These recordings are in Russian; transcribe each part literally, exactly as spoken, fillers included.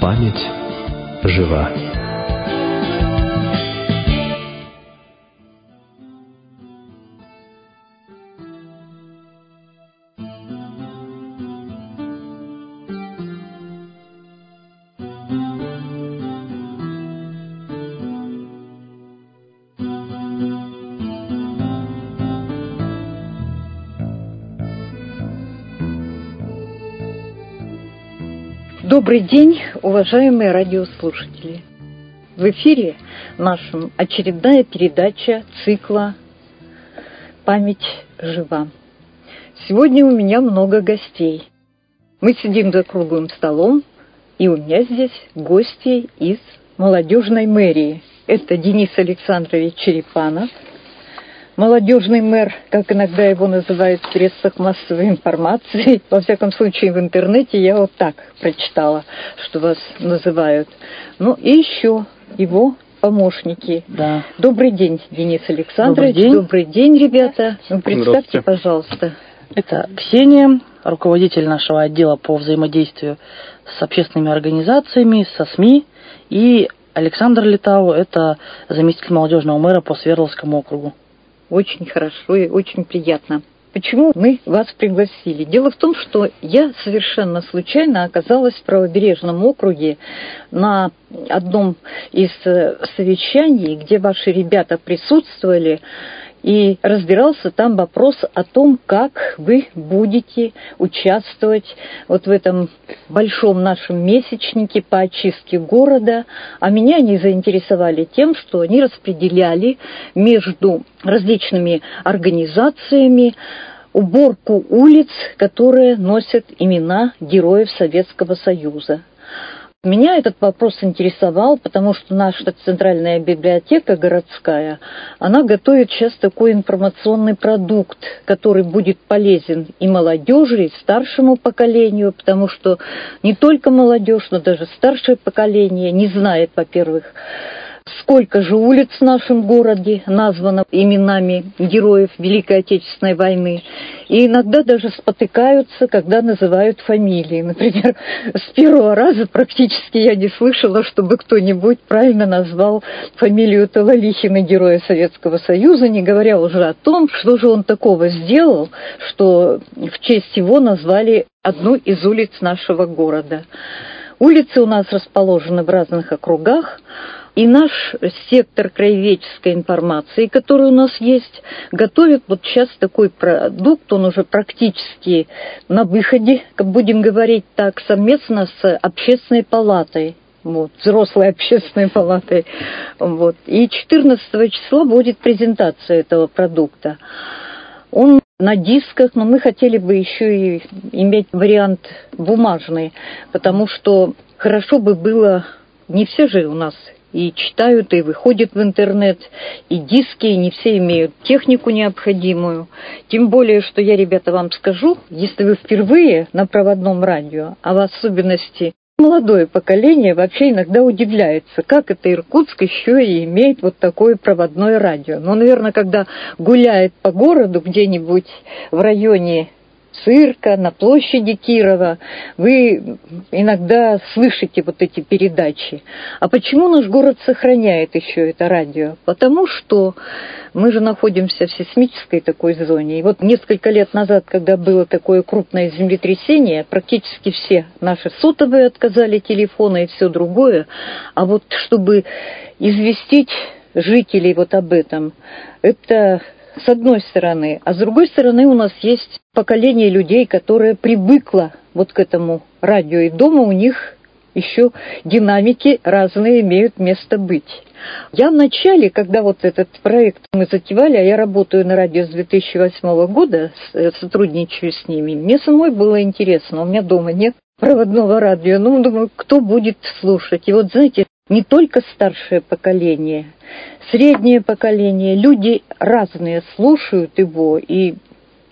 Память жива. Добрый день, уважаемые радиослушатели! В эфире нашем очередная передача цикла «Память жива». Сегодня у меня много гостей. Мы сидим за круглым столом, и у меня здесь гости из молодежной мэрии. Это Денис Александрович Черепанов, молодежный мэр, как иногда его называют в средствах массовой информации. Во всяком случае, в интернете я вот так прочитала, что вас называют. Ну и еще его помощники. Да. Добрый день, Денис Александрович. Добрый день, Добрый день, ребята. Ну, представьте, пожалуйста. Это Ксения, руководитель нашего отдела по взаимодействию с общественными организациями, со СМИ, и Александр Литау, это заместитель молодежного мэра по Свердловскому округу. Очень хорошо и очень приятно. Почему мы вас пригласили? Дело в том, что я совершенно случайно оказалась в Правобережном округе на одном из совещаний, где ваши ребята присутствовали, и разбирался там вопрос о том, как вы будете участвовать вот в этом большом нашем месячнике по очистке города. А меня они заинтересовали тем, что они распределяли между различными организациями уборку улиц, которые носят имена героев Советского Союза. Меня этот вопрос интересовал, потому что наша центральная библиотека городская, она готовит сейчас такой информационный продукт, который будет полезен и молодежи, и старшему поколению, потому что не только молодежь, но даже старшее поколение не знает, во-первых, сколько же улиц в нашем городе названо именами героев Великой Отечественной войны. И иногда даже спотыкаются, когда называют фамилии. Например, с первого раза практически я не слышала, чтобы кто-нибудь правильно назвал фамилию Талалихина, героя Советского Союза, не говоря уже о том, что же он такого сделал, что в честь его назвали одну из улиц нашего города. Улицы у нас расположены в разных округах. И наш сектор краеведческой информации, который у нас есть, готовит вот сейчас такой продукт, он уже практически на выходе, будем говорить так, совместно с общественной палатой. Вот, взрослой общественной палатой. Вот. И четырнадцатого числа будет презентация этого продукта. Он на дисках, но мы хотели бы еще и иметь вариант бумажный, потому что хорошо бы было, не все же у нас и читают, и выходят в интернет, и диски, и не все имеют технику необходимую. Тем более, что я, ребята, вам скажу, если вы впервые на проводном радио, а в особенности молодое поколение вообще иногда удивляется, как это Иркутск еще и имеет вот такое проводное радио. Но, наверное, когда гуляет по городу где-нибудь в районе цирка, на площади Кирова, вы иногда слышите вот эти передачи. А почему наш город сохраняет еще это радио? Потому что мы же находимся в сейсмической такой зоне. И вот несколько лет назад, когда было такое крупное землетрясение, практически все наши сотовые отказали, телефоны и все другое. А вот чтобы известить жителей вот об этом, это с одной стороны. А с другой стороны у нас есть поколение людей, которое привыкло вот к этому радио. И дома у них еще динамики разные имеют место быть. Я вначале, когда вот этот проект мы затевали, а я работаю на радио с две тысячи восьмого года, сотрудничаю с ними, мне самой было интересно, у меня дома нет проводного радио, ну, думаю, кто будет слушать. И вот, знаете, не только старшее поколение, среднее поколение, люди разные слушают его, и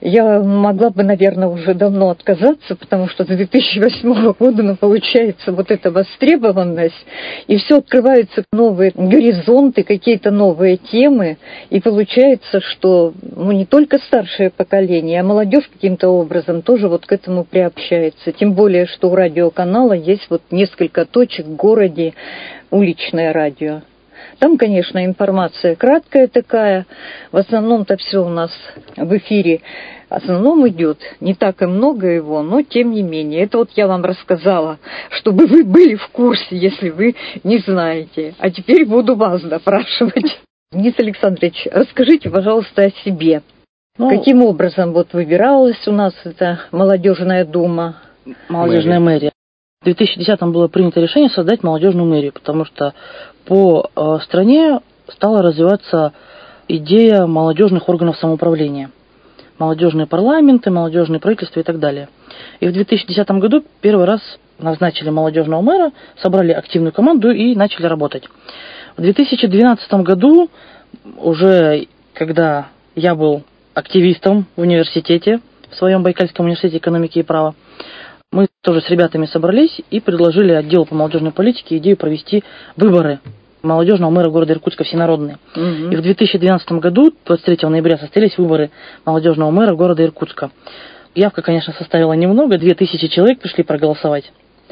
Я могла бы, наверное, уже давно отказаться, потому что с две тысячи восьмого года, ну, получается, вот эта востребованность, и все открываются новые горизонты, какие-то новые темы, и получается, что ну, не только старшее поколение, а молодежь каким-то образом тоже вот к этому приобщается. Тем более, что у радиоканала есть вот несколько точек в городе, уличное радио. Там, конечно, информация краткая такая, в основном-то все у нас в эфире, в основном идет, не так и много его, но тем не менее. Это вот я вам рассказала, чтобы вы были в курсе, если вы не знаете. А теперь буду вас допрашивать. Денис Александрович, расскажите, пожалуйста, о себе. Ну, каким образом вот выбиралась у нас эта молодежная дума? Молодежная мэрия. В две тысячи десятом было принято решение создать молодежную мэрию, потому что по э, стране стала развиваться идея молодежных органов самоуправления. Молодежные парламенты, молодежные правительства и так далее. И в две тысячи десятом году первый раз назначили молодежного мэра, собрали активную команду и начали работать. В две тысячи двенадцатом году, уже когда я был активистом в университете, в своем Байкальском университете экономики и права, мы тоже с ребятами собрались и предложили отделу по молодежной политике идею провести выборы молодежного мэра города Иркутска всенародные. Угу. И в две тысячи двенадцатом году, двадцать третьего ноября, состоялись выборы молодежного мэра города Иркутска. Явка, конечно, составила немного, две тысячи человек пришли проголосовать.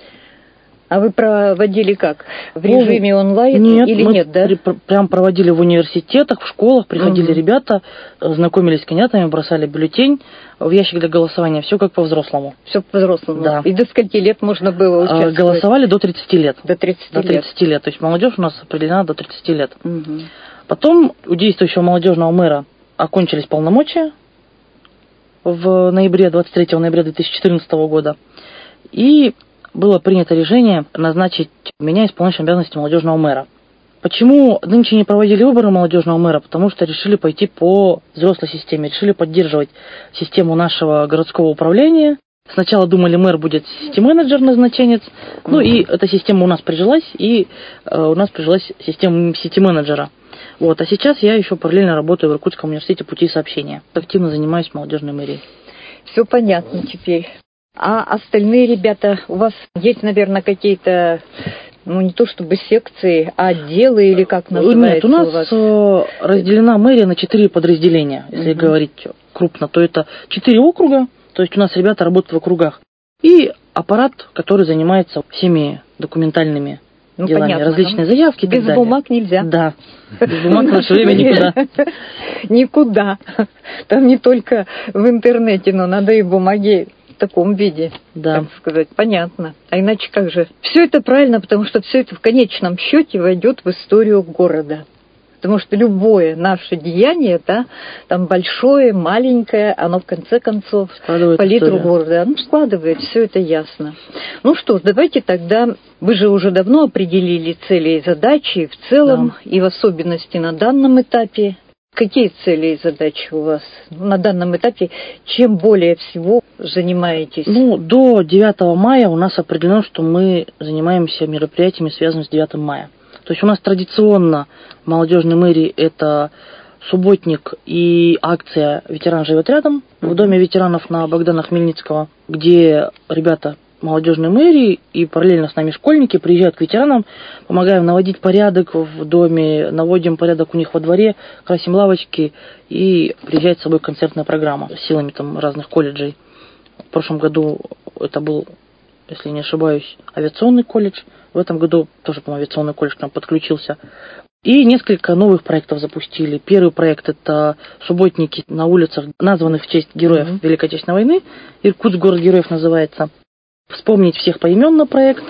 А вы проводили как? В режиме онлайн нет, или мы нет, да? При, прям проводили в университетах, в школах, приходили угу. ребята, знакомились с кандидатами, бросали бюллетень в ящик для голосования. Все как по-взрослому. Все по-взрослому. Да. И до скольки лет можно было участвовать? Голосовали до тридцати лет. До тридцати до тридцати лет. лет. То есть молодежь у нас определена до тридцати лет. Угу. Потом у действующего молодежного мэра окончились полномочия в ноябре, двадцать третьего ноября две тысячи четырнадцатого года. И было принято решение назначить меня исполняющим обязанности молодежного мэра. Почему нынче не проводили выборы молодежного мэра? Потому что решили пойти по взрослой системе, решили поддерживать систему нашего городского управления. Сначала думали, мэр будет сити-менеджер, назначенец. Ну и эта система у нас прижилась, и э, у нас прижилась система сити-менеджера. Вот. А сейчас я еще параллельно работаю в Иркутском университете путей сообщения. Активно занимаюсь молодежной мэрией. Все понятно теперь. А остальные ребята, у вас есть, наверное, какие-то, ну, не то чтобы секции, а отделы или как называется? Нет, у нас у вас? разделена мэрия на четыре подразделения. Если угу. говорить крупно, то это четыре округа, то есть у нас ребята работают в округах. И аппарат, который занимается всеми документальными ну, делами, понятно, различные да? заявки. Без так бумаг нельзя. Да, без бумаг в наше время никуда. Никуда. Там не только в интернете, но надо и бумаги в таком виде, да. так сказать, понятно. А иначе как же? Все это правильно, потому что все это в конечном счете войдет в историю города. Потому что любое наше деяние, да, там большое, маленькое, оно в конце концов палитру города, оно складывает, все это ясно. Ну что ж, давайте тогда, вы же уже давно определили цели и задачи в целом, да. и в особенности на данном этапе. Какие цели и задачи у вас на данном этапе? Чем более всего занимаетесь? Ну, до девятого мая у нас определено, что мы занимаемся мероприятиями, связанными с девятым мая. То есть у нас традиционно в молодежной мэрии это субботник и акция «Ветеран живет рядом» в Доме ветеранов на Богдана Хмельницкого, где ребята молодежной мэрии и параллельно с нами школьники приезжают к ветеранам, помогаем наводить порядок в доме, наводим порядок у них во дворе, красим лавочки, и приезжает с собой концертная программа с силами там разных колледжей. В прошлом году это был, если не ошибаюсь, авиационный колледж. В этом году тоже, по-моему, авиационный колледж к нам подключился. И несколько новых проектов запустили. Первый проект – это субботники на улицах, названных в честь героев mm-hmm. Великой Отечественной войны. Иркутск, город героев называется. Вспомнить всех поименно проект.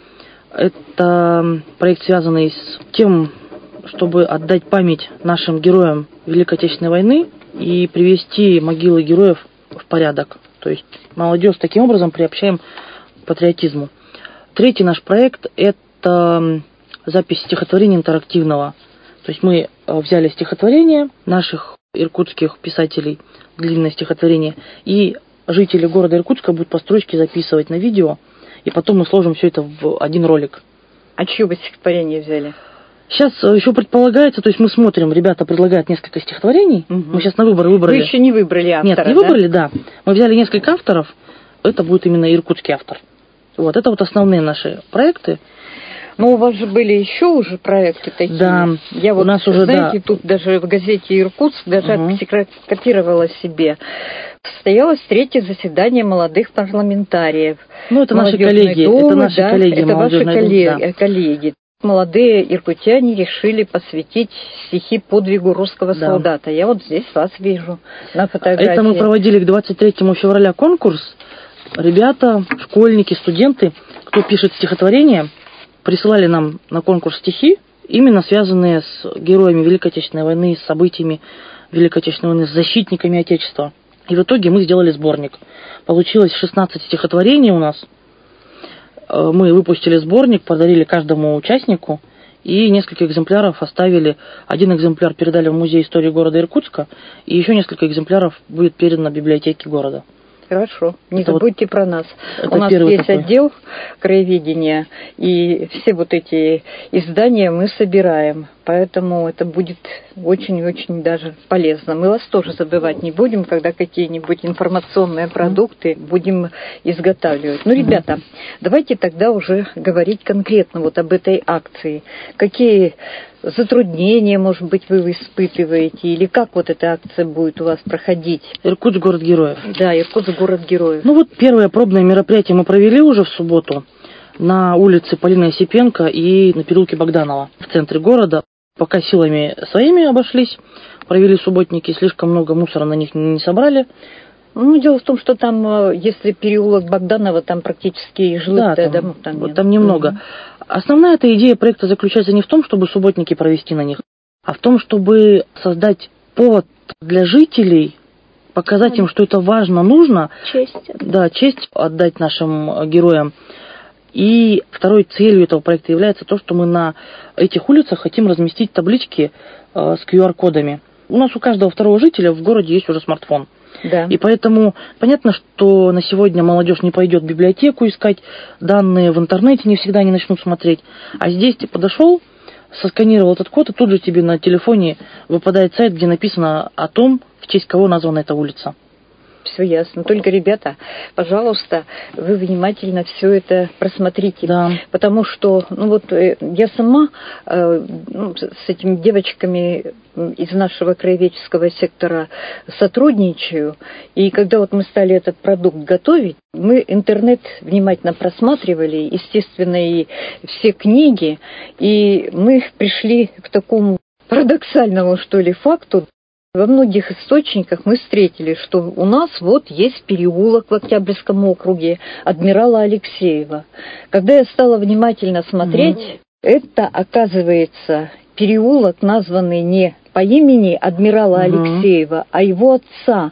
Это проект, связанный с тем, чтобы отдать память нашим героям Великой Отечественной войны и привести могилы героев в порядок. То есть молодежь таким образом приобщаем к патриотизму. Третий наш проект – это запись стихотворения интерактивного. То есть мы взяли стихотворение наших иркутских писателей, длинное стихотворение, и жители города Иркутска будут по строчке записывать на видео, и потом мы сложим все это в один ролик. А чье бы стихотворение взяли? Сейчас еще предполагается, то есть мы смотрим, ребята предлагают несколько стихотворений. Угу. Мы сейчас на выборы выбрали. Вы еще не выбрали автора, Нет, не да? выбрали, да. Мы взяли несколько авторов. Это будет именно иркутский автор. Вот, это вот основные наши проекты. Но у вас же были еще уже проекты такие. Да, я у вот, нас уже, знаете, да. тут даже в газете «Иркутск» даже угу. копировала себе. Состоялось третье заседание молодых парламентариев. Ну, это наши коллеги, думы, это наши да, коллеги. Это ваши коллеги, дум, да. коллеги. Молодые иркутяне решили посвятить стихи подвигу русского да. солдата. Я вот здесь вас вижу на фотографии. Это мы проводили к двадцать третьему февраля конкурс. Ребята, школьники, студенты, кто пишет стихотворение, присылали нам на конкурс стихи, именно связанные с героями Великой Отечественной войны, с событиями Великой Отечественной войны, с защитниками Отечества. И в итоге мы сделали сборник. Получилось шестнадцать стихотворений у нас. Мы выпустили сборник, подарили каждому участнику и несколько экземпляров оставили. Один экземпляр передали в Музей истории города Иркутска, и еще несколько экземпляров будет передано библиотеке города. Хорошо, не это забудьте вот, про нас. У нас есть такой. отдел краеведения, и все вот эти издания мы собираем. Поэтому это будет очень-очень даже полезно. Мы вас тоже забывать не будем, когда какие-нибудь информационные продукты будем изготавливать. Ну, ребята, давайте тогда уже говорить конкретно вот об этой акции. Какие затруднения, может быть, вы испытываете? Или как вот эта акция будет у вас проходить? Иркутск — город героев. Да, Иркутск — город героев. Ну вот первое пробное мероприятие мы провели уже в субботу на улице Полины Осипенко и на переулке Богданова в центре города. Пока силами своими обошлись, провели субботники, слишком много мусора на них не собрали. Ну, дело в том, что там, если переулок Богданова, там практически жилых да, домов там вот нет. Там немного. Mm-hmm. Основная эта идея проекта заключается не в том, чтобы субботники провести на них, а в том, чтобы создать повод для жителей, показать mm-hmm. им, что это важно, нужно. Честь. Да, честь отдать нашим героям. И второй целью этого проекта является то, что мы на этих улицах хотим разместить таблички э, с ку ар кодами. У нас у каждого второго жителя в городе есть уже смартфон. Да. И поэтому понятно, что на сегодня молодежь не пойдет в библиотеку искать данные, в интернете не всегда они начнут смотреть. А здесь ты подошел, сосканировал этот код, и тут же тебе на телефоне выпадает сайт, где написано о том, в честь кого названа эта улица. Все ясно. Только, ребята, пожалуйста, вы внимательно все это просмотрите. Да. Потому что, ну вот, я сама э, ну, с этими девочками из нашего краеведческого сектора сотрудничаю. И когда вот мы стали этот продукт готовить, мы интернет внимательно просматривали, естественно, и все книги. И мы пришли к такому парадоксальному, что ли, факту. Во многих источниках мы встретили, что у нас вот есть переулок в Октябрьском округе Адмирала Алексеева. Когда я стала внимательно смотреть, mm-hmm. это, оказывается, переулок, названный не по имени Адмирала mm-hmm. Алексеева, а его отца.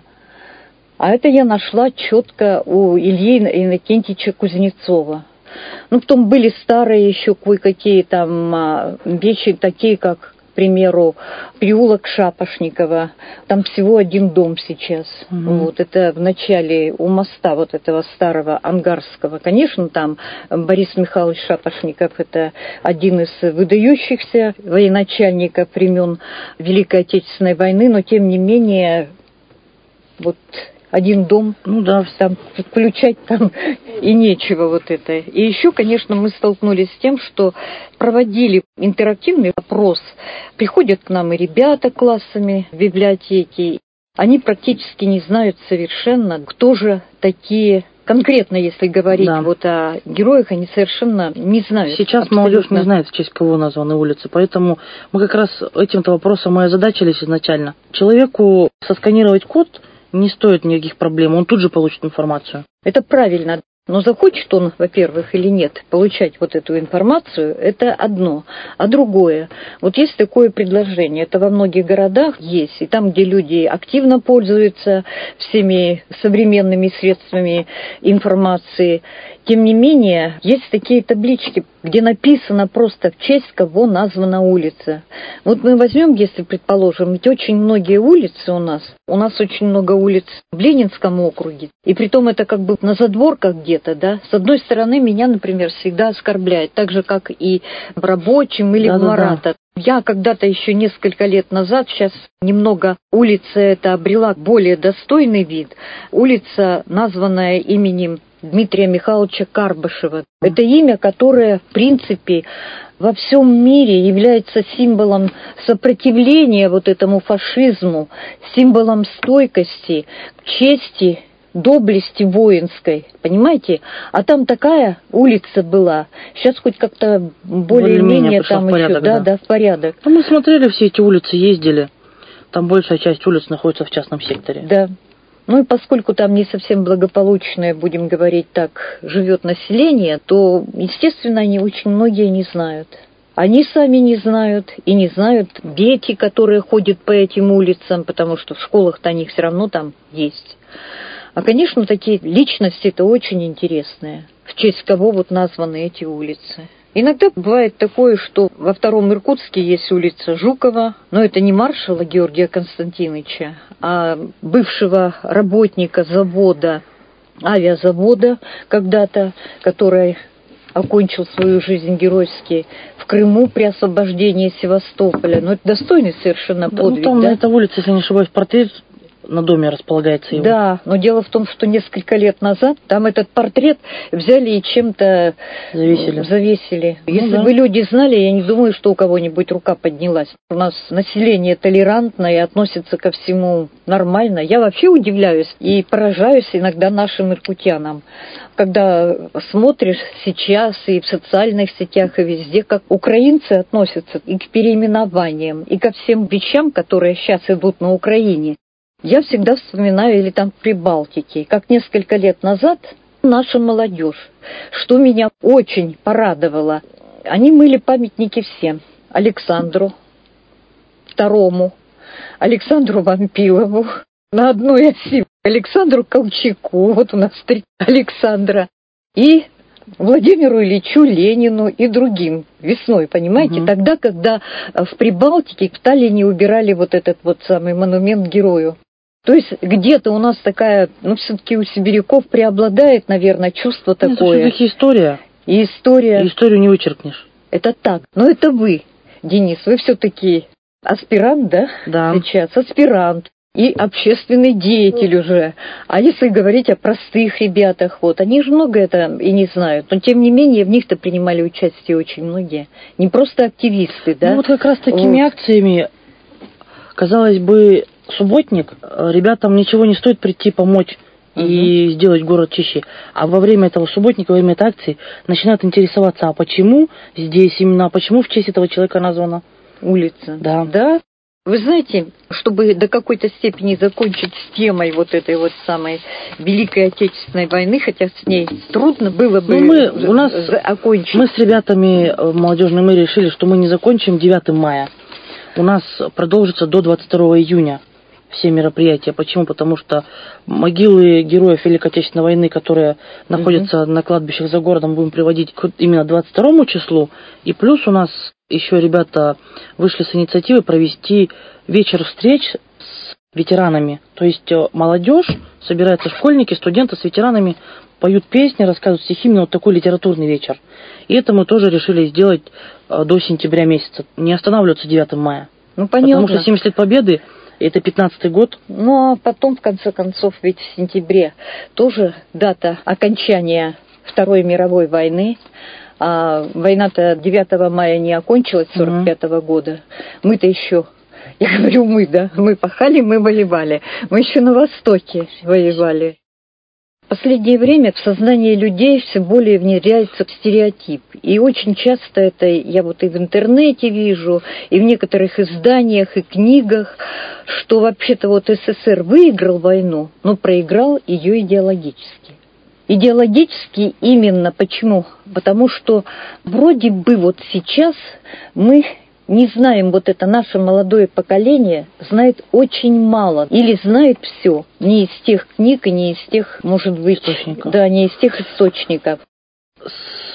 А это я нашла четко у Ильи Иннокентьевича Кузнецова. Ну, потом были старые еще кое-какие там вещи, такие как, к примеру, переулок Шапошникова. Там всего один дом сейчас. Mm-hmm. Вот это в начале у моста вот этого старого Ангарского. Конечно, там Борис Михайлович Шапошников — это один из выдающихся военачальников времен Великой Отечественной войны, но тем не менее вот один дом, ну да, там включать там и нечего вот это. И еще, конечно, мы столкнулись с тем, что проводили интерактивный опрос. Приходят к нам и ребята классами в библиотеке. Они практически не знают совершенно, кто же такие. Конкретно, если говорить да. вот о героях, они совершенно не знают. Сейчас абсолютно. Молодежь не знает, в честь кого названы улицы, поэтому мы как раз этим-то вопросом и озадачились изначально. Человеку сосканировать код не стоит никаких проблем, он тут же получит информацию. Это правильно. Но захочет он, во-первых, или нет, получать вот эту информацию, это одно. А другое, вот есть такое предложение, это во многих городах есть, и там, где люди активно пользуются всеми современными средствами информации, тем не менее, есть такие таблички где написано просто, в честь кого названа улица. Вот мы возьмем, если предположим, ведь очень многие улицы у нас, у нас очень много улиц в Ленинском округе, и притом это как бы на задворках где-то, да. С одной стороны, меня, например, всегда оскорбляет, так же, как и в Рабочем или да, в Марата. Да. Я когда-то еще несколько лет назад, сейчас немного улица эта обрела более достойный вид, улица, названная именем Дмитрия Михайловича Карбышева. Это имя, которое, в принципе, во всем мире является символом сопротивления вот этому фашизму, символом стойкости, чести, доблести воинской, понимаете? А там такая улица была. Сейчас хоть как-то более-менее там еще, порядок, да, да, да, в порядок. Ну, мы смотрели все эти улицы, ездили. Там большая часть улиц находится в частном секторе. Да. Ну и поскольку там не совсем благополучное, будем говорить так, живет население, то, естественно, они очень многие не знают. Они сами не знают, и не знают дети, которые ходят по этим улицам, потому что в школах-то они все равно там есть. А, конечно, такие личности-то очень интересные, в честь кого вот названы эти улицы. Иногда бывает такое, что во Втором Иркутске есть улица Жукова, но это не маршала Георгия Константиновича, а бывшего работника завода, авиазавода когда-то, который окончил свою жизнь геройски в Крыму при освобождении Севастополя. Но это достойный совершенно подвиг. Да, ну, там да? на этой улице, если не ошибаюсь, портрет на доме располагается его. Да, но дело в том, что несколько лет назад там этот портрет взяли и чем-то завесили. завесили. Ну, Если да. бы люди знали, я не думаю, что у кого-нибудь рука поднялась. У нас население толерантное и относится ко всему нормально. Я вообще удивляюсь и поражаюсь иногда нашим иркутянам, когда смотришь сейчас и в социальных сетях, и везде, как украинцы относятся и к переименованиям, и ко всем вещам, которые сейчас идут на Украине. Я всегда вспоминаю, или там в Прибалтике, как несколько лет назад наша молодежь, что меня очень порадовало, они мыли памятники всем. Александру Второму, Александру Вампилову, на одной оси Александру Колчаку, вот у нас три Александра, и Владимиру Ильичу Ленину и другим весной, понимаете, угу. Тогда, когда в Прибалтике в Таллине убирали вот этот вот самый монумент герою. То есть где-то у нас такая, ну, все-таки у сибиряков преобладает, наверное, чувство такое. Это все-таки история. И история. И историю не вычеркнешь. Это так. Но это вы, Денис, вы все-таки аспирант, да? Да. Сейчас аспирант. И общественный деятель уже. А если говорить о простых ребятах, вот, они же много это и не знают, но тем не менее в них-то принимали участие очень многие. Не просто активисты, да? Ну вот как раз такими вот акциями, казалось бы, субботник, ребятам ничего не стоит прийти помочь угу. и сделать город чище. А во время этого субботника, во время этой акции начинают интересоваться, а почему здесь именно, а почему в честь этого человека названа улица? Да. Да. Вы знаете, чтобы до какой-то степени закончить с темой вот этой вот самой Великой Отечественной войны, хотя с ней трудно было бы ну, мы, у нас, окончить. Мы с ребятами в молодежной мэрии решили, что мы не закончим девятого мая. У нас продолжится до двадцать второго июня все мероприятия. Почему? Потому что могилы героев Великой Отечественной войны, которые находятся угу. на кладбищах за городом, будем приводить к именно двадцать второму числу. И плюс у нас еще ребята вышли с инициативой провести вечер встреч с ветеранами. То есть молодежь, собираются школьники, студенты с ветеранами, поют песни, рассказывают стихи, именно вот такой литературный вечер. И это мы тоже решили сделать до сентября месяца, не останавливаться девятого мая. Ну, понятно. Потому что семьдесят лет Победы, это пятнадцатый год. Ну, а потом, в конце концов, ведь в сентябре тоже дата окончания Второй мировой войны. А война-то девятого мая не окончилась сорок пятого угу. года. Мы-то еще, я говорю мы, да, мы пахали, мы воевали. Мы еще на Востоке воевали. В последнее время в сознании людей все более внедряется стереотип. И очень часто это я вот и в интернете вижу, и в некоторых изданиях, и книгах, что вообще-то вот СССР выиграл войну, но проиграл ее идеологически. Идеологически именно почему? Потому что вроде бы вот сейчас мы не знаем, вот это наше молодое поколение знает очень мало или знает все, не из тех книг и не из тех, может быть, источников. Да, не из тех источников.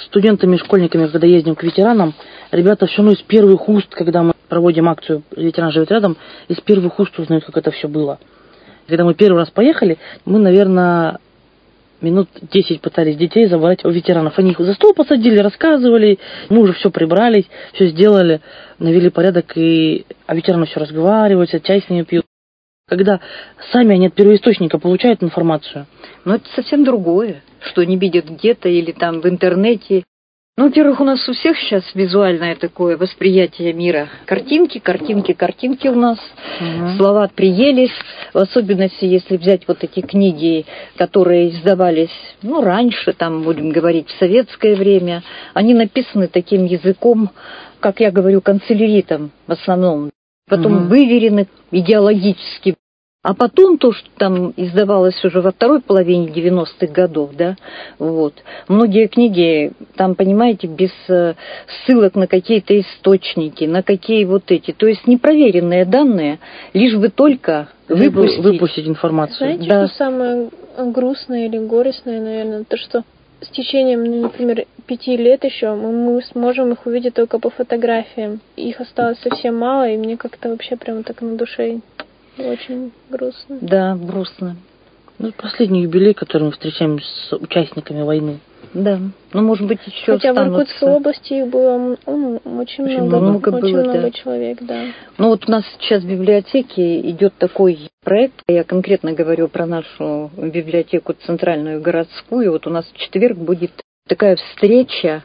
студентами, школьниками, когда ездим к ветеранам, ребята все равно из первых уст, когда мы проводим акцию «Ветеран живет рядом», из первых уст узнают, как это все было. Когда мы первый раз поехали, мы, наверное, минут десять пытались детей забрать у ветеранов. Они их за стол посадили, рассказывали, мы уже все прибрались, все сделали, навели порядок, и а ветераны все разговаривают, чай с ними пьют. Когда сами они от первоисточника получают информацию. Но это совсем другое, что они видят где-то или там в интернете. Ну, во-первых, у нас у всех сейчас визуальное такое восприятие мира. Картинки, картинки, картинки у нас. Угу. Слова приелись. В особенности, если взять вот эти книги, которые издавались, ну, раньше, там, будем говорить, в советское время, они написаны таким языком, как я говорю, канцеляритом в основном. Потом угу. выверены идеологически. А потом то, что там издавалось уже во второй половине девяностых годов, да, вот. Многие книги, там, понимаете, без ссылок на какие-то источники, на какие вот эти. То есть непроверенные данные, лишь бы только выпустить, выпустить информацию. Знаете, да. что самое грустное или горестное, наверное, то, что с течением, например, пяти лет еще мы, мы сможем их увидеть только по фотографиям. Их осталось совсем мало, и мне как-то вообще прям так на душе очень грустно. Да, грустно. Ну, последний юбилей, который мы встречаем с участниками войны. Да, ну, может быть, еще Хотя останутся. в Иркутской области их было ну, очень, очень много, много, очень было, много да. человек, да. Ну, вот у нас сейчас в библиотеке идет такой проект, я конкретно говорю про нашу библиотеку центральную городскую. Вот у нас в четверг будет такая встреча,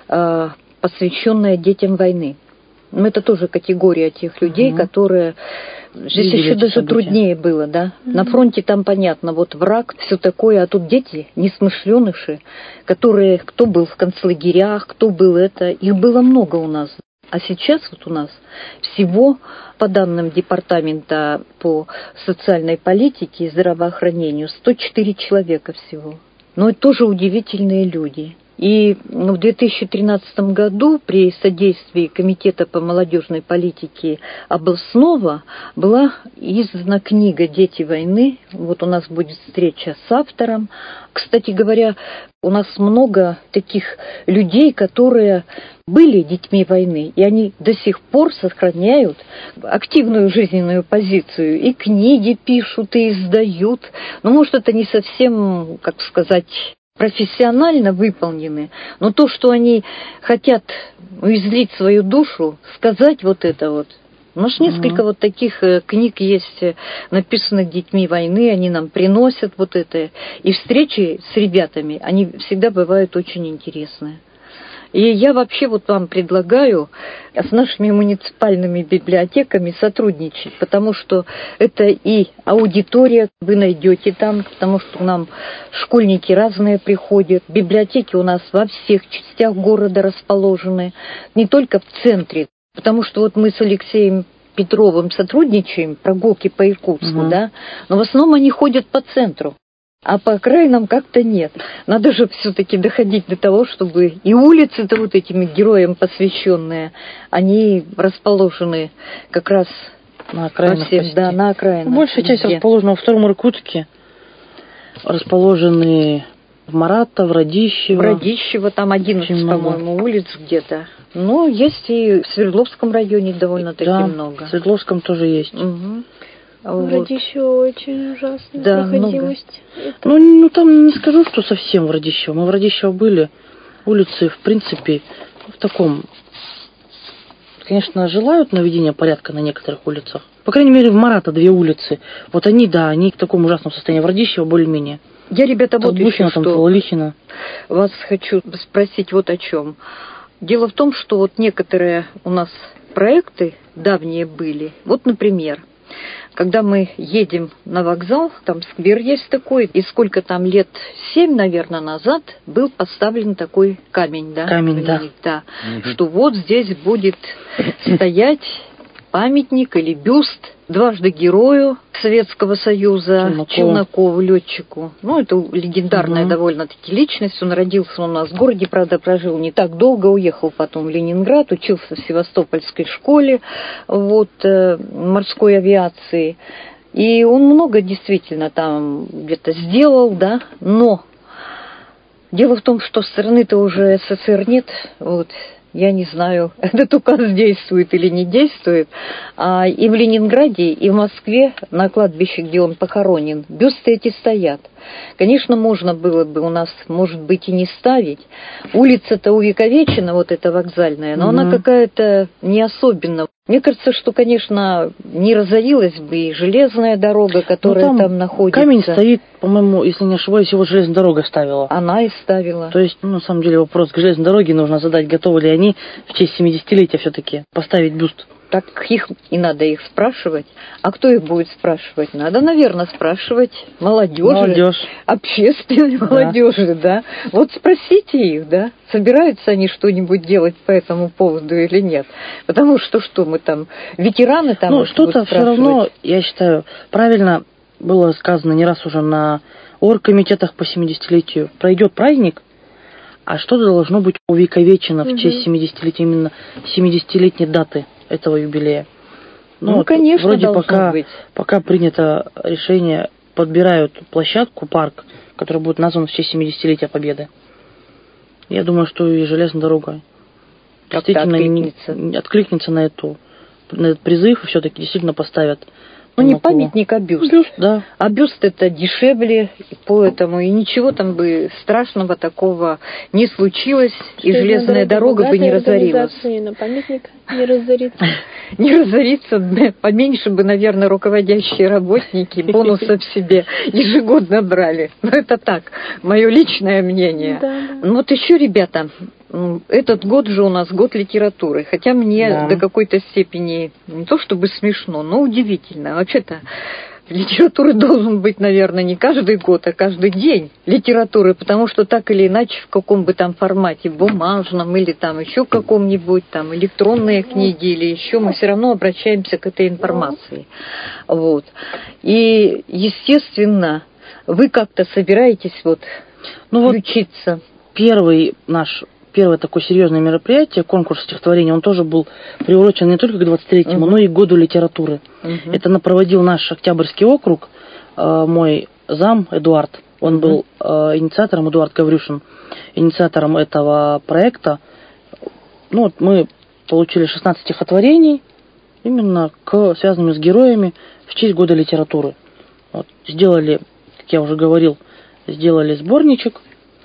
посвященная детям войны. Но это тоже категория тех людей, угу. которые... Здесь Видели еще даже события. Труднее было, да? Угу. На фронте там понятно, вот враг, все такое, а тут дети, несмышленыши, которые, кто был в концлагерях, кто был это, их было много у нас. А сейчас вот у нас всего, по данным Департамента по социальной политике и здравоохранению, сто четыре человека всего. Но это тоже удивительные люди. И в две тысячи тринадцатом году при содействии Комитета по молодежной политике областного была издана книга «Дети войны». Вот у нас будет встреча с автором. Кстати говоря, у нас много таких людей, которые были детьми войны, и они до сих пор сохраняют активную жизненную позицию. И книги пишут, и издают. Но, может, это не совсем, как сказать... профессионально выполнены, но то, что они хотят излить свою душу, сказать вот это вот. У нас mm-hmm. несколько вот таких книг есть, написанных детьми войны, они нам приносят вот это. И встречи с ребятами, они всегда бывают очень интересные. И я вообще вот вам предлагаю с нашими муниципальными библиотеками сотрудничать, потому что это и аудитория вы найдете там, потому что к нам школьники разные приходят. Библиотеки у нас во всех частях города расположены, не только в центре, потому что вот мы с Алексеем Петровым сотрудничаем, прогулки по Иркутску, угу. да, но в основном они ходят по центру. А по окраинам как-то нет. Надо же все-таки доходить до того, чтобы и улицы-то вот этими героям посвященные, они расположены как раз на окраинах. Всем, да, на окраинах. Большая часть везде. Расположена в Втором Иркутске, расположены в Марата, в Радищево. В Радищево, там одиннадцать, по-моему, улиц где-то. Ну, есть и в Свердловском районе довольно-таки да, много. В Свердловском тоже есть. Угу. В Радищево очень ужасная да, проходимость. Это... Ну, ну, там не скажу, что совсем в Радищево. Мы в Радищево были. Улицы, в принципе, в таком... Конечно, желают наведения порядка на некоторых улицах. По крайней мере, в Марата две улицы. Вот они, да, они в таком ужасном состоянии. В Радищево более-менее. Я, ребята, вот еще там, что Лихина. Вас хочу спросить вот о чем. Дело в том, что вот некоторые у нас проекты давние были. Вот, например... Когда мы едем на вокзал, там сквер есть такой, и сколько там лет, семь, наверное, назад был поставлен такой камень, да? Камень, да. да. Угу. Что вот здесь будет стоять памятник или бюст дважды герою Советского Союза, Челнокову, Челнокову летчику. Ну, это легендарная угу. довольно-таки личность. Он родился у нас в городе, правда, прожил не так долго, уехал потом в Ленинград, учился в Севастопольской школе вот, э, морской авиации. И он много действительно там где-то сделал, да, но Дело в том, что страны-то уже СССР нет, вот. Я не знаю, этот указ действует или не действует. А и в Ленинграде, и в Москве, на кладбище, где он похоронен, бюсты эти стоят. Конечно, можно было бы у нас, может быть, и не ставить. Улица-то увековечена, вот эта вокзальная, но mm-hmm. она какая-то не особенно. Мне кажется, что, конечно, не разорилась бы и железная дорога, которая там, там находится. Камень стоит, по-моему, если не ошибаюсь, его железная дорога ставила. Она и ставила. То есть, ну, на самом деле, вопрос к железной дороге нужно задать, готовы ли они в честь семидесятилетия все-таки поставить бюст. Так их и надо их спрашивать. А кто их будет спрашивать? Надо, наверное, спрашивать молодежи, Молодежь. общественной да. молодежи, да. Вот спросите их, да, собираются они что-нибудь делать по этому поводу или нет. Потому что что мы там, ветераны там. Ну, что-то все равно, я считаю, правильно было сказано не раз уже на оргкомитетах по семидесятилетию. Пройдет праздник, а что-то должно быть увековечено угу. в честь семидесятилетия, именно семидесятилетней даты этого юбилея. Ну, ну вот конечно, вроде пока, быть. пока принято решение, подбирают площадку, парк, который будет назван в честь семидесятилетия Победы. Я думаю, что и железная дорога как действительно откликнется. Не, откликнется на, эту, на этот призыв и все-таки действительно поставят. Ну, не памятник, а бюст. Бюст, да. А бюст это дешевле, поэтому и ничего там бы страшного такого не случилось, что и железная дорога бы не разорилась. На памятник не разорится. Не разорится, поменьше бы, наверное, руководящие работники бонусов себе ежегодно брали. Но это так, мое личное мнение. Ну вот еще, ребята, этот год же у нас год литературы, хотя мне да. до какой-то степени не то чтобы смешно, но удивительно. Вообще-то литературы должен быть, наверное, не каждый год, а каждый день литературы, потому что так или иначе в каком бы там формате, бумажном или там еще каком-нибудь там электронные книги или еще, мы все равно обращаемся к этой информации. Вот. И, естественно, вы как-то собираетесь вот ну включиться. Вот первый наш Первое такое серьезное мероприятие, конкурс стихотворений, он тоже был приурочен не только к двадцатилетнему, uh-huh. но и к году литературы. Uh-huh. Это проводил наш Октябрьский округ, э, мой зам Эдуард. Он uh-huh. был э, инициатором, Эдуард Гаврюшин, инициатором этого проекта. Ну, вот мы получили шестнадцать стихотворений, именно к, связанными с героями в честь года литературы. Вот, сделали, как я уже говорил, сделали сборничек.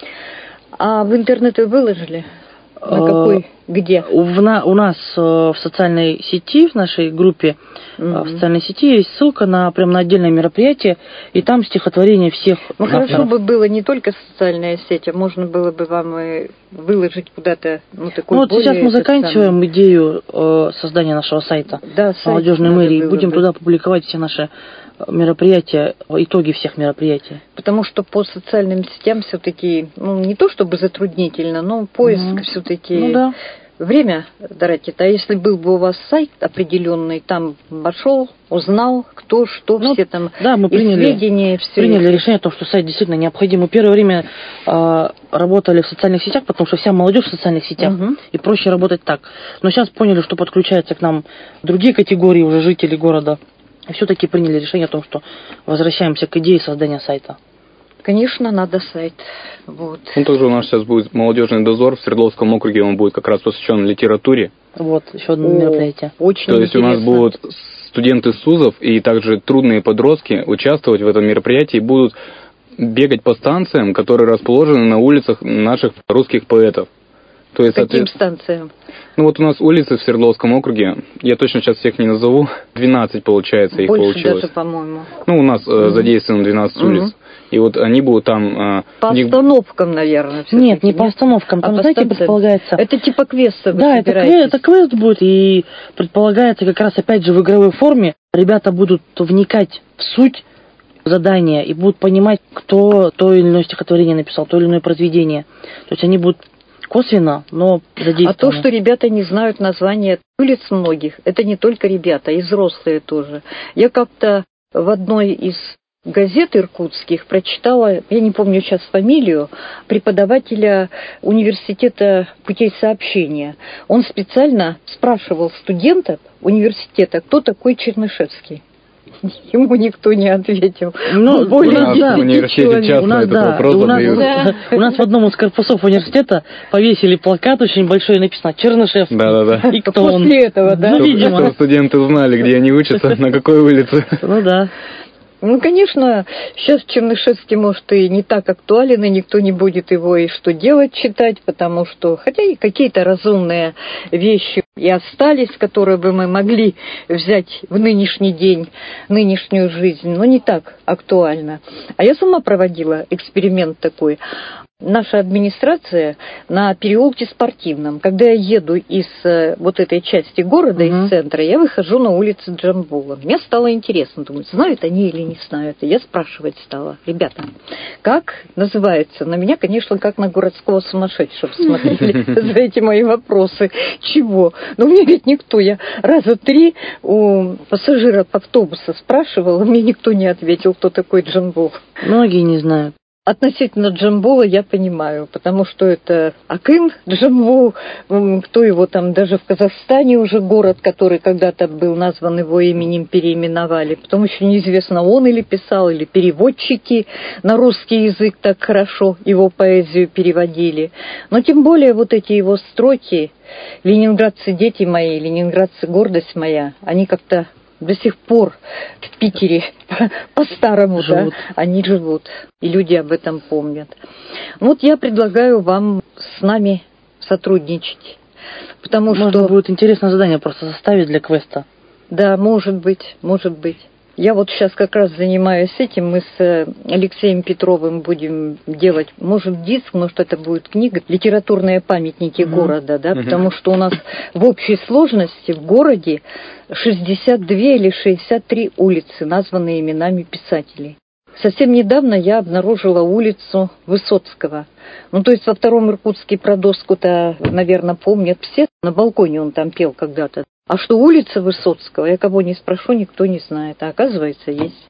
А в интернет вы выложили? На какой? Где? В, на, у нас в социальной сети, в нашей группе mm-hmm. в социальной сети есть ссылка на прям на отдельное мероприятие, и там стихотворения всех Ну авторов. Хорошо бы было не только социальная сеть, а можно было бы вам и выложить куда-то ну, такой ну, вот более... сейчас мы заканчиваем самый... идею э, создания нашего сайта да, молодежной мэрии, будем бы. туда публиковать все наши мероприятия, итоги всех мероприятий. Потому что по социальным сетям все-таки, ну, не то чтобы затруднительно, но поиск mm-hmm. все-таки ну, да. время тратит. А если был бы у вас сайт определенный, там пошел, узнал, кто, что, ну, все там да, мы приняли, все приняли это. решение о том, что сайт действительно необходим. Мы первое время э, работали в социальных сетях, потому что вся молодежь в социальных сетях, угу. и проще работать так. Но сейчас поняли, что подключаются к нам другие категории уже жителей города. И все-таки приняли решение о том, что возвращаемся к идее создания сайта. Конечно, надо сайт. Вот. Ну, также у нас сейчас будет молодежный дозор в Свердловском округе, он будет как раз посвящен литературе. Вот, еще одно мероприятие. Очень То есть интересно. У нас будут студенты СУЗов и также трудные подростки участвовать в этом мероприятии и будут бегать по станциям, которые расположены на улицах наших русских поэтов. То есть, каким станциям? Ну вот у нас улицы в Свердловском округе, я точно сейчас всех не назову, двенадцать получается Больше их получилось. Больше даже, по-моему. Ну у нас mm-hmm. задействовано двенадцать mm-hmm. улиц. И вот они будут там... По где... остановкам, наверное. Нет, не по остановкам. Там, а знаете, предполагается... Это типа квеста вы Да, это квест, это квест будет. И предполагается как раз опять же в игровой форме. Ребята будут вникать в суть задания и будут понимать, кто то или иное стихотворение написал, то или иное произведение. То есть они будут косвенно, но задействованы. А то, что ребята не знают названия улиц многих, это не только ребята, и взрослые тоже. Я как-то в одной из газет иркутских прочитала, я не помню сейчас фамилию, преподавателя университета путей сообщения. Он специально спрашивал студентов университета, кто такой Чернышевский. Ему никто не ответил. Ну, более у нас десяти в университете человек. часто У нас, этот да, вопрос у нас, задают. да. У нас в одном из корпусов университета повесили плакат очень большой, и написано «Чернышевский». Да-да-да. И кто он? После этого, да? Ну, Чтобы, видимо. чтобы студенты знали, где они учатся, на какой улице. Ну да. Ну, конечно, сейчас Чернышевский, может, и не так актуален, и никто не будет его и что делать читать, потому что, хотя и какие-то разумные вещи и остались, которые бы мы могли взять в нынешний день, в нынешнюю жизнь, но не так актуально. А я сама проводила эксперимент такой. Наша администрация на переулке Спортивном. Когда я еду из э, вот этой части города, uh-huh. из центра, я выхожу на улицу Джамбула. Мне стало интересно, думаю, знают они или не знают. И я спрашивать стала: ребята, как называется? На меня, конечно, как на городского сумасшедшего смотрели за эти мои вопросы. Чего? Но мне ведь никто. Я раза три у пассажиров автобуса спрашивала, мне никто не ответил, кто такой Джамбул. Многие не знают. Относительно Джамбула я понимаю, потому что это Акын Джамбул, кто его там, даже в Казахстане уже город, который когда-то был назван его именем, переименовали. Потом еще неизвестно, он или писал, или переводчики на русский язык так хорошо его поэзию переводили. Но тем более вот эти его строки «Ленинградцы, дети мои, ленинградцы, гордость моя», они как-то до сих пор в Питере по-старому, да, они живут, и люди об этом помнят. Вот я предлагаю вам с нами сотрудничать, потому Можно что... будет интересное задание просто составить для квеста. Да, может быть, может быть. Я вот сейчас как раз занимаюсь этим, мы с Алексеем Петровым будем делать, может, диск, может, это будет книга, литературные памятники mm-hmm. города, да, mm-hmm. потому что у нас в общей сложности в городе шестьдесят две или шестьдесят три улицы, названные именами писателей. Совсем недавно я обнаружила улицу Высоцкого. Ну, то есть во втором Иркутске про доску-то, наверное, помнят все. На балконе он там пел когда-то. А что улица Высоцкого, я кого не спрошу, никто не знает. А оказывается, есть.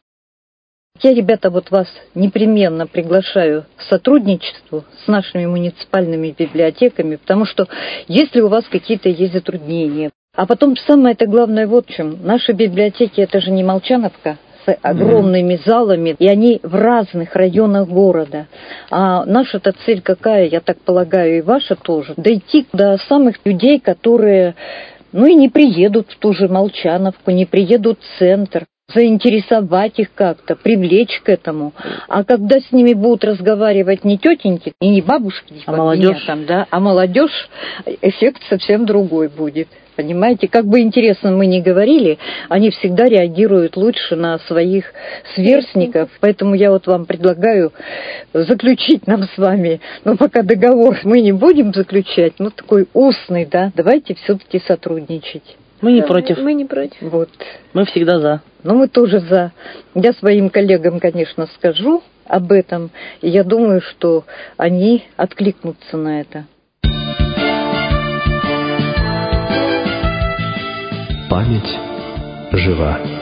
Я, ребята, вот вас непременно приглашаю к сотрудничеству с нашими муниципальными библиотеками, потому что если у вас какие-то есть затруднения. А потом самое-то главное вот в чем. Наши библиотеки, это же не Молчановка с огромными mm-hmm. залами, и они в разных районах города. А наша-то цель какая, я так полагаю, и ваша тоже, дойти до самых людей, которые... Ну и не приедут в ту же Молчановку, не приедут в центр, заинтересовать их как-то, привлечь к этому. А когда с ними будут разговаривать не тетеньки и не бабушки, а молодежь, там, да, а молодежь, эффект совсем другой будет. Понимаете, как бы интересно мы ни говорили, они всегда реагируют лучше на своих сверстников. Поэтому я вот вам предлагаю заключить нам с вами, но пока договор мы не будем заключать, ну такой устный, да, давайте все-таки сотрудничать. Мы не да, против. Мы не против. Вот. Мы всегда за. Ну, мы тоже за. Я своим коллегам, конечно, скажу об этом, и я думаю, что они откликнутся на это. Память жива.